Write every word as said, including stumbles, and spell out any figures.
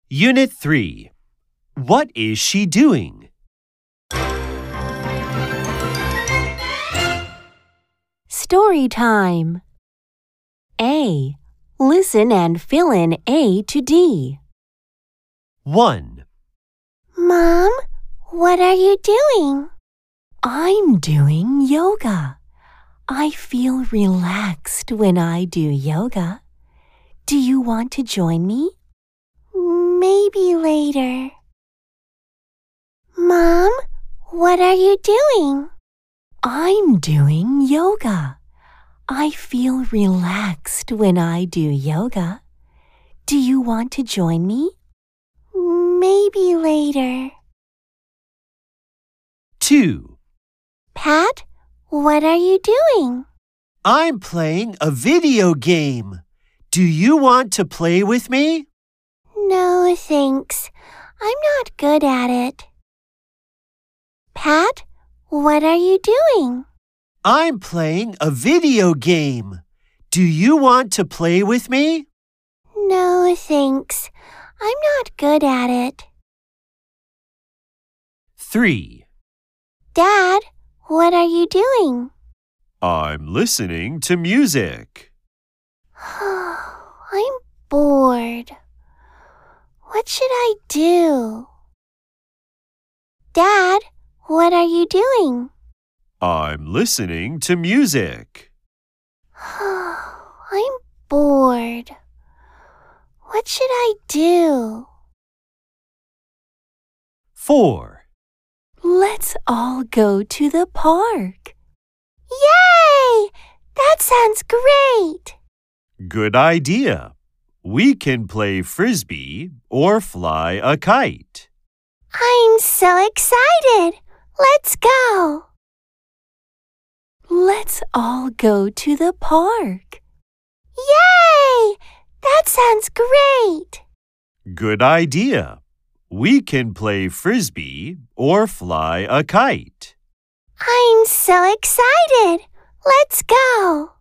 Unit three. What is she doing? Story time. A. Listen and fill in A to D. one. Mom, what are you doing? I'm doing yoga. I feel relaxed when I do yoga. Do you want to join me? Maybe later. Mom, what are you doing? I'm doing yoga. I feel relaxed when I do yoga. Do you want to join me? Maybe later. two. Pat, what are you doing? I'm playing a video game. Do you want to play with me? No, thanks. I'm not good at it. Pat, what are you doing? I'm playing a video game. Do you want to play with me? No, thanks. I'm not good at it. three. Dad, what are you doing? I'm listening to music. I'm bored. What should I do? Dad, what are you doing? I'm listening to music. I'm bored. What should I do? four. Let's all go to the park. Yay! That sounds great! Good idea. We can play frisbee or fly a kite. I'm so excited! Let's go! Let's all go to the park. Yay! That sounds great! Good idea. We can play frisbee or fly a kite. I'm so excited! Let's go!